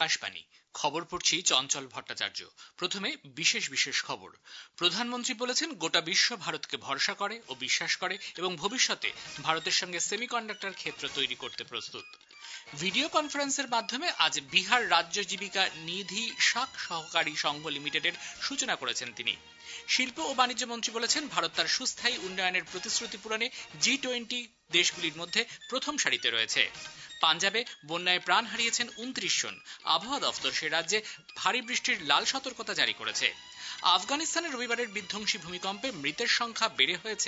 আকাশবাণী খবর পড়ছি চঞ্চল ভট্টাচার্য। প্রথমে বিশেষ বিশেষ খবর। প্রধানমন্ত্রী বলেছেন, গোটা বিশ্ব ভারতকে ভরসা করে ও বিশ্বাস করে এবং ভবিষ্যতে ভারতের সঙ্গে সেমিকন্ডাক্টর ক্ষেত্র তৈরি করতে প্রস্তুত। ভিডিও কনফারেন্সের মাধ্যমে আজ বিহার রাজ্য জীবিকা নিধি শাখ সহকারী সংঘ লিমিটেডের সূচনা করেছেন তিনি। শিল্প ও বাণিজ্য মন্ত্রী বলেছেন, ভারত তার সুস্থায়ী উন্নয়নের প্রতিশ্রুতি পূরণে G20 দেশগুলির মধ্যে প্রথম সারিতে রয়েছে। পাঞ্জাবে বন্যায় প্রাণ হারিয়েছেন 29 জন। আবহাওয়া দফতর সে রাজ্যে ভারী বৃষ্টির লাল সতর্কতা জারি করেছে। আফগানিস্তানে রবিবারের বিধ্বংসী ভূমিকম্পে মৃতের সংখ্যা বেড়ে হয়েছে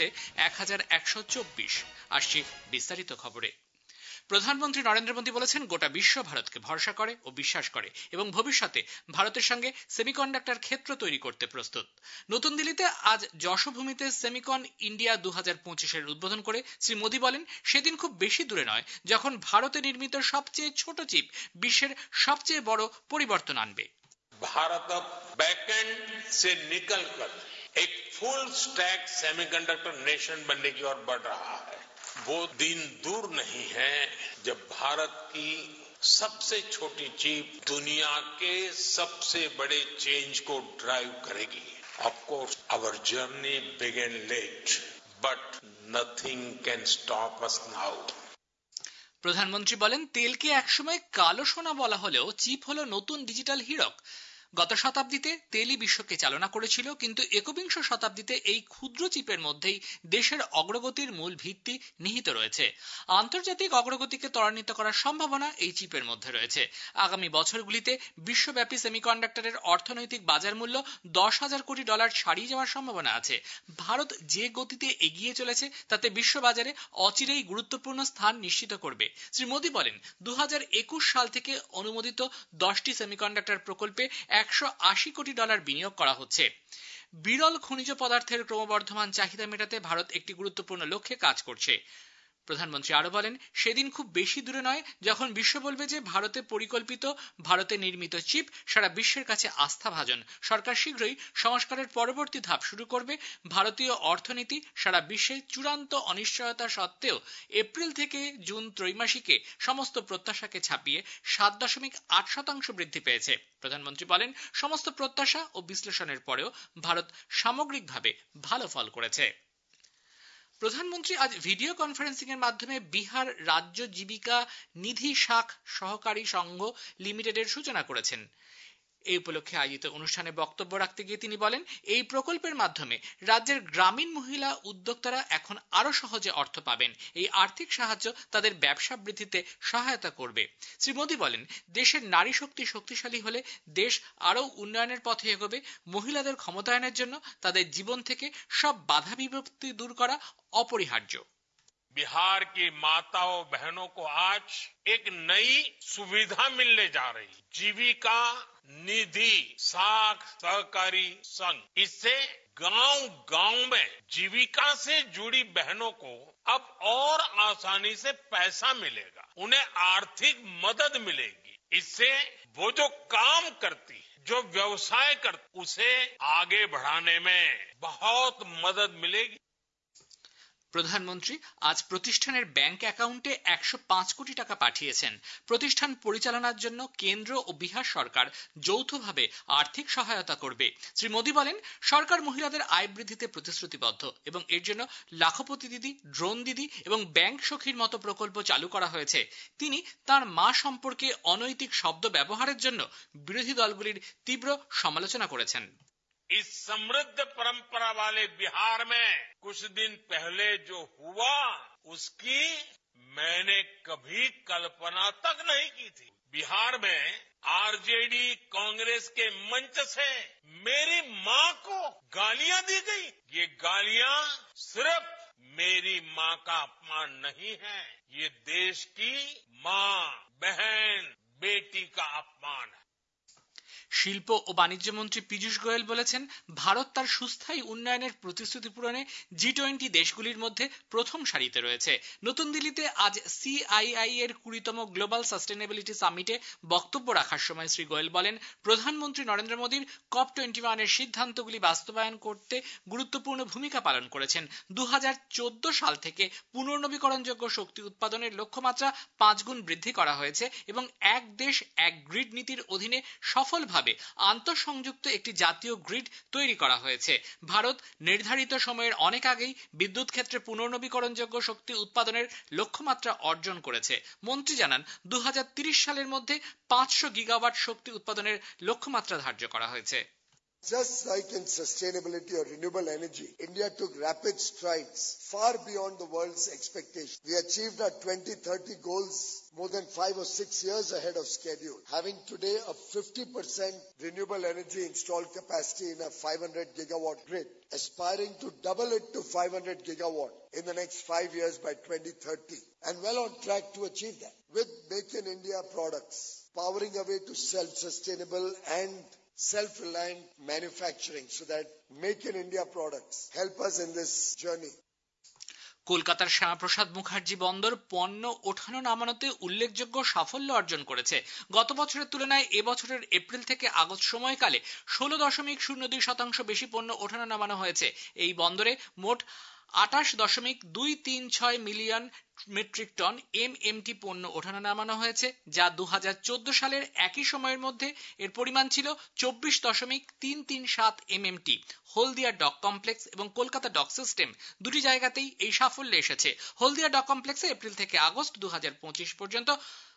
1124। আসছে বিস্তারিত খবরে। প্রধানমন্ত্রী নরেন্দ্র মোদী বলেছেন, গোটা বিশ্ব ভারতকে ভরসা করে ও বিশ্বাস করে এবং ভবিষ্যতে ভারতের সঙ্গে সেমিকন্ডাক্টর ক্ষেত্র তৈরি করতে প্রস্তুত। নতুন দিল্লিতে আজ যশোভূমিতে সেমিকন ইন্ডিয়া 2025-এর উদ্বোধন করে শ্রী মোদী বলেন, সেদিন খুব বেশি দূরে নয় যখন ভারতে নির্মিত সবচেয়ে ছোট চিপ বিশ্বের সবচেয়ে বড় পরিবর্তন আনবে। भारत अब बैकएंड से निकलकर एक फुल स्टैक सेमीकंडक्टर नेशन बनने की ओर बढ़ रहा है। वो दिन दूर नहीं है जब भारत की सबसे छोटी चिप दुनिया के सबसे बड़े चेंज को ड्राइव करेगी। Of course, our journey began late, but nothing can stop us now. প্রধানমন্ত্রী বলেন, তেলকে একসময় কালো সোনা বলা হলেও চিপ হলো নতুন ডিজিটাল হীরক। গত শতাব্দীতে তেলই বিশ্বকে চালনা করেছিল, কিন্তু একবিংশ শতাব্দীতে এই ক্ষুদ্র চিপের মধ্যেই দেশের অগ্রগতির মূল ভিত্তি নিহিত রয়েছে। আন্তর্জাতিক অগ্রগতিকে ত্বরান্বিত করার সম্ভাবনা এই চিপের মধ্যে রয়েছে। আগামী বছরগুলিতে বিশ্বব্যাপী সেমিকন্ডাক্টরের অর্থনৈতিক বাজার মূল্য $10,000 কোটি ছাড়িয়ে যাওয়ার সম্ভাবনা আছে। ভারত যে গতিতে এগিয়ে চলেছে তাতে বিশ্ববাজারে অচিরেই গুরুত্বপূর্ণ স্থান নিশ্চিত করবে। শ্রী মোদী বলেন, 2021 সাল থেকে অনুমোদিত 10টি সেমিকন্ডাক্টর প্রকল্পে $180 কোটি বিনিয়োগ করা হচ্ছে। বিরল খনিজ পদার্থের ক্রমবর্ধমান চাহিদা মেটাতে ভারত একটি গুরুত্বপূর্ণ লক্ষ্যে কাজ করছে। প্রধানমন্ত্রী আরো বলেন, সেদিন খুব বেশি দূরে নয় যখন বিশ্ব বলবে যে ভারতে পরিকল্পিত, ভারতে নির্মিত চিপ সারা বিশ্বের কাছে আস্থাভাজন। সরকার শীঘ্রই সংস্কারের পরবর্তী ধাপ শুরু করবে। ভারতীয় অর্থনীতি সারা বিশ্বে চূড়ান্ত অনিশ্চয়তা সত্ত্বেও এপ্রিল থেকে জুন ত্রৈমাসিকে সমস্ত প্রত্যাশাকে ছাপিয়ে 7.8% বৃদ্ধি পেয়েছে। প্রধানমন্ত্রী বলেন, সমস্ত প্রত্যাশা ও বিশ্লেষণের পরেও ভারত সামগ্রিকভাবে ভালো ফল করেছে। প্রধানমন্ত্রী আজ ভিডিও কনফারেন্সিং এর মাধ্যমে বিহার রাজ্য জীবিকা নিধি শাখ সহকারী সংঘ লিমিটেডের সূচনা করেছেন। এই উপলক্ষে আয়োজিত অনুষ্ঠানে বক্তব্য রাখতে গিয়ে তিনি বলেন, এই প্রকল্পের মাধ্যমে রাজ্যের গ্রামীণ মহিলা উদ্যোক্তারা এখন আরো সহজে অর্থ পাবেন। এই আর্থিক সাহায্য তাদের ব্যবসা বৃদ্ধিতে সহায়তা করবে। শ্রী মোদী বলেন, দেশের নারী শক্তি শক্তিশালী হলে দেশ আরো উন্নয়নের পথে এগোবে। মহিলাদের ক্ষমতায়নের জন্য তাদের জীবন থেকে সব বাধা বিপত্তি দূর করা অপরিহার্য। बिहार की माताओं बहनों को आज एक नई सुविधा मिलने जा रही, जीविका निधि शाख सहकारी संघ। इससे गांव-गांव में जीविका से जुड़ी बहनों को अब और आसानी से पैसा मिलेगा, उन्हें आर्थिक मदद मिलेगी। इससे वो जो काम करती, जो व्यवसाय करती, उसे आगे बढ़ाने में बहुत मदद मिलेगी। প্রধানমন্ত্রী আজ প্রতিষ্ঠানের ব্যাংক অ্যাকাউন্টে 105 কোটি টাকা পাঠিয়েছেন। প্রতিষ্ঠান পরিচালনার জন্য কেন্দ্র ও বিহার সরকার যৌথভাবে আর্থিক সহায়তা করবে। শ্রী মোদী বলেন, সরকার মহিলাদের আয় বৃদ্ধিতে প্রতিশ্রুতিবদ্ধ এবং এর জন্য লাখপতি দিদি, ড্রোন দিদি এবং ব্যাংক সখীর মতো প্রকল্প চালু করা হয়েছে। তিনি তার মা সম্পর্কে অনৈতিক শব্দ ব্যবহারের জন্য বিরোধী দলগুলির তীব্র সমালোচনা করেছেন। इस समृद्ध परंपरा वाले बिहार में कुछ दिन पहले जो हुआ, उसकी मैंने कभी कल्पना तक नहीं की थी। बिहार में आरजेडी कांग्रेस के मंच से मेरी मां को गालियां दी गई। ये गालियां सिर्फ मेरी मां का अपमान नहीं है, ये देश की मां, बहन, बेटी का अपमान है। শিল্প ও বাণিজ্য মন্ত্রী পীযূষ গোয়েল বলেছেন, ভারত তার সুস্থায়ী উন্নয়নের প্রতিশ্রুতি পূরণে G20 দেশগুলির মধ্যে প্রথম সারিতে রয়েছে। নতুন দিল্লিতে আজ CII এর 20তম গ্লোবাল সাস্টেনেবিলিটি সামিটে বক্তব্য রাখার সময় শ্রী গোয়েল বলেন, প্রধানমন্ত্রী নরেন্দ্র মোদীর COP21 এর সিদ্ধান্তগুলি বাস্তবায়ন করতে গুরুত্বপূর্ণ ভূমিকা পালন করেছেন। 2014 সাল থেকে পুনর্নবীকরণযোগ্য শক্তি উৎপাদনের লক্ষ্যমাত্রা 5 গুণ বৃদ্ধি করা হয়েছে এবং এক দেশ এক গ্রিড নীতির অধীনে সফলভাবে আন্তঃসংযুক্ত একটি জাতীয় গ্রিড তৈরি করা হয়েছে। ভারত নির্ধারিত সময়ের অনেক আগেই বিদ্যুৎ ক্ষেত্রে পুনর্নবীকরণযোগ্য শক্তি উৎপাদনের লক্ষ্যমাত্রা অর্জন করেছে। মন্ত্রী জানান, 2030 সালের মধ্যে 500 গিগাওয়াট শক্তি উৎপাদনের লক্ষ্যমাত্রা ধার্য করা হয়েছে। Just like in sustainability or renewable energy, India took rapid strides far beyond the world's expectations. We achieved our 2030 goals more than 5 or 6 years ahead of schedule, having today a 50% renewable energy installed capacity in a 500 gigawatt grid, aspiring to double it to 500 gigawatt in the next 5 years by 2030, and well on track to achieve that. With Make in India products, powering a way to self-sustainable and self-reliant manufacturing so that Make in India products help us in this journey. কলকাতার শ্যামাপ্রসাদ মুখার্জি বন্দর পণ্য ওঠানো নামানোতে উল্লেখযোগ্য সাফল্য অর্জন করেছে। গত বছরের তুলনায় এবছরের এপ্রিল থেকে আগস্ট সময়কালে 16.02% বেশি পণ্য ওঠানো নামানো হয়েছে। এই বন্দরে মোট 28.236 মিলিয়ন মেট্রিক টন MMT পণ্য ওঠানো নামানো হয়েছে, যা 2014 সালের একই সময়ের মধ্যে এর পরিমাণ ছিল 24.337 MMT। হলদিয়া ডক কমপ্লেক্স এবং কলকাতা ডক সিস্টেম দুটি জায়গাতেই এই সাফল্য এসেছে। হলদিয়া ডক কমপ্লেক্সে এপ্রিল থেকে আগস্ট 2025 পর্যন্ত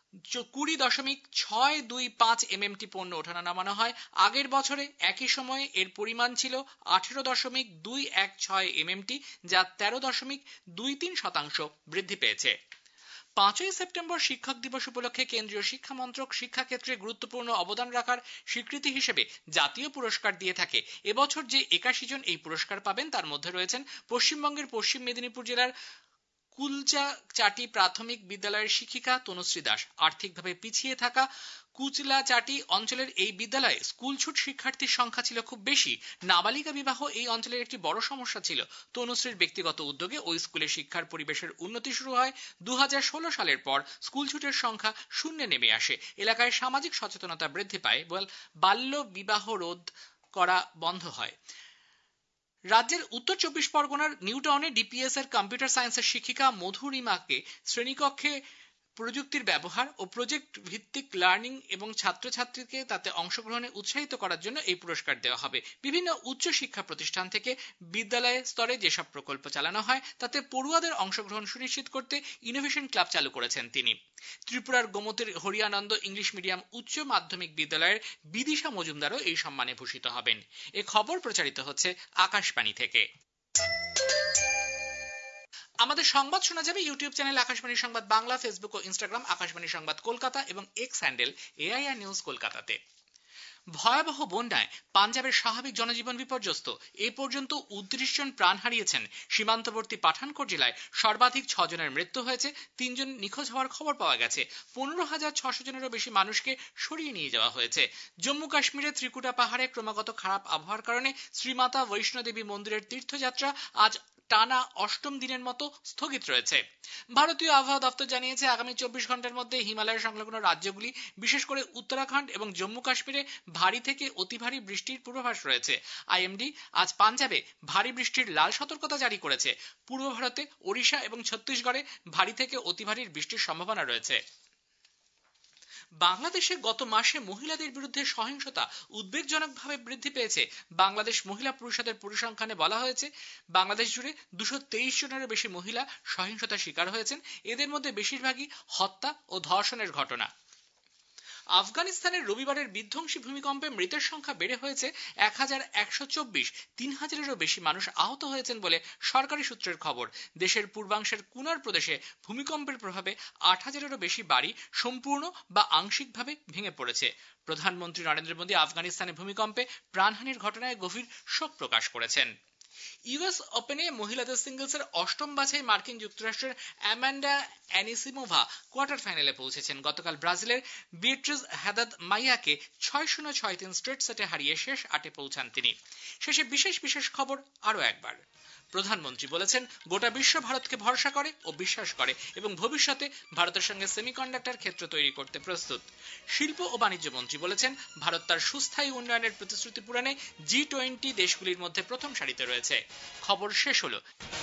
20.625 MMT পণ্য ওঠানো নামানো হয়। আগের বছরে একই সময়ে এর পরিমাণ ছিল 18.216 MMT, যা 13.23% বৃদ্ধি পেয়েছে। 5ই সেপ্টেম্বর শিক্ষক দিবস উপলক্ষে কেন্দ্রীয় শিক্ষা মন্ত্রক শিক্ষাক্ষেত্রে গুরুত্বপূর্ণ অবদান রাখার স্বীকৃতি হিসেবে জাতীয় পুরস্কার দিয়ে থাকে। এবছর যে 81 জন এই পুরস্কার পাবেন তার মধ্যে রয়েছেন পশ্চিমবঙ্গের পশ্চিম মেদিনীপুর জেলার কুলচাচাটি প্রাথমিক বিদ্যালয়ের শিক্ষিকা তনুশ্রী দাস। আর্থিকভাবে পিছিয়ে থাকা কুচলাচাটি অঞ্চলের এই বিদ্যালয়ে স্কুলছুট শিক্ষার্থীর সংখ্যা ছিল খুব বেশি। নাবালিকা বিবাহ এই অঞ্চলের একটি বড় সমস্যা ছিল। তনুশ্রীর ব্যক্তিগত উদ্যোগে ওই স্কুলে শিক্ষার পরিবেশের উন্নতি শুরু হয়। 2016 সালের পর স্কুলছুটের সংখ্যা শূন্যে নেমে আসে। এলাকায় সামাজিক সচেতনতা বৃদ্ধি পায়, বাল্য বিবাহ রোধ করা বন্ধ হয়। রাজ্যের উত্তর 24 পরগনার নিউটাউনে ডিপিএস এর কম্পিউটার সায়েন্সের শিক্ষিকা মধুরিমাকে শ্রেণীকক্ষে প্রযুক্তির ব্যবহার ও প্রজেক্ট ভিত্তিক লার্নিং এবং ছাত্রছাত্রীকে তাতে অংশগ্রহণে উৎসাহিত করার জন্য এই পুরস্কার দেওয়া হবে। বিভিন্ন উচ্চ শিক্ষা প্রতিষ্ঠান থেকে বিদ্যালয় স্তরে যেসব প্রকল্প চালানো হয় তাতে পড়ুয়াদের অংশগ্রহণ সুনিশ্চিত করতে ইনোভেশন ক্লাব চালু করেছেন তিনি। ত্রিপুরার গোমতীর হরিয়ানন্দ ইংলিশ মিডিয়াম উচ্চ মাধ্যমিক বিদ্যালয়ের বিদিশা মজুমদারও এই সম্মানে ভূষিত হবেন। এ খবর প্রচারিত হচ্ছে আকাশবাণী থেকে। আমাদের সংবাদ শোনা যাবে ইউটিউব চ্যানেল আকাশবাণী সংবাদ বাংলা, ফেসবুক ও ইনস্টাগ্রাম আকাশবাণী সংবাদ কলকাতা এবং এক্স হ্যান্ডেল AIR নিউজ কলকাতাতে। ভয়াবহ বন্যায় পাঞ্জাবের স্বাভাবিক জনজীবন বিপর্যস্ত। এ পর্যন্ত 29 জন প্রাণ হারিয়েছেন। সীমান্তবর্তী পাঠানকোট জেলায় সর্বাধিক 6 জনের মৃত্যু হয়েছে, 3 জন নিখোঁজ হওয়ার খবর পাওয়া গেছে। 15,600 জনেরও বেশি মানুষকে সরিয়ে নিয়ে যাওয়া হয়েছে। জম্মু কাশ্মীরের ত্রিকুটা পাহাড়ে ক্রমাগত খারাপ আবহাওয়ার কারণে শ্রীমাতা বৈষ্ণোদেবী মন্দিরের তীর্থযাত্রা আজ টানা 8ম দিনের মতো স্থগিত রয়েছে। ভারতীয় আবহাওয়া দপ্তর জানিয়েছে, আগামী 24 ঘন্টার মধ্যে হিমালয় সংলগ্ন রাজ্যগুলি বিশেষ করে উত্তরাখণ্ড এবং জম্মু কাশ্মীরে ভারী থেকে অতি ভারী বৃষ্টির পূর্বাভাস রয়েছে। আইএমডি আজ পাঞ্জাবে ভারী বৃষ্টির লাল সতর্কতা জারি করেছে। পূর্ব ভারতে ওড়িশা এবং ছত্তিশগড়ে ভারী থেকে অতি ভারী বৃষ্টির সম্ভাবনা রয়েছে। বাংলাদেশে গত মাসে মহিলাদের বিরুদ্ধে সহিংসতা উদ্বেগজনকভাবে বৃদ্ধি পেয়েছে। বাংলাদেশ মহিলা পরিষদের পরিসংখ্যানে বলা হয়েছে, বাংলাদেশ জুড়ে 223 জনেরও বেশি মহিলা সহিংসতার শিকার হয়েছেন। এদের মধ্যে বেশিরভাগই হত্যা ও ধর্ষণের ঘটনা। আফগানিস্তানের রবিবারের বিধ্বংসী ভূমিকম্পে মৃতের সংখ্যা বেড়ে হয়েছে 1124। 3000-এরও বেশি মানুষ আহত হয়েছেন বলে সরকারি সূত্রের খবর। দেশের পূর্বাংশের কুনার প্রদেশে ভূমিকম্পের প্রভাবে 8000-এরও বেশি বাড়ি সম্পূর্ণ বা আংশিকভাবে ভেঙে পড়েছে। প্রধানমন্ত্রী নরেন্দ্র মোদী আফগানিস্তানে ভূমিকম্পে প্রাণহানির ঘটনায় গভীর শোক প্রকাশ করেছেন। ইউএস ওপেনে মহিলাদের সিঙ্গলসের অষ্টম বাছাই মার্কিন যুক্তরাষ্ট্রের অ্যামান্ডা অ্যানিসিমোভা কোয়ার্টার ফাইনালে পৌঁছেছেন। গতকাল ব্রাজিলের বিয়েট্রিজ হাদাদ মাইয়াকে 6-0 6-3 স্ট্রেট সেটে হারিয়ে শেষ 8-এ পৌঁছান তিনি। শেষে বিশেষ খবর আরও একবার। প্রধানমন্ত্রী বলেছেন, গোটা বিশ্ব ভারতকে ভরসা করে ও বিশ্বাস করে এবং ভবিষ্যতে ভারতের সঙ্গে সেমিকন্ডাক্টর ক্ষেত্র তৈরি করতে প্রস্তুত। শিল্প ও বাণিজ্য মন্ত্রী বলেছেন, ভারত তার সুস্থায়ী উন্নয়নের প্রতিশ্রুতি পূরণে G20 দেশগুলির মধ্যে প্রথম সারিতে রয়েছে। খবর শেষ হলো।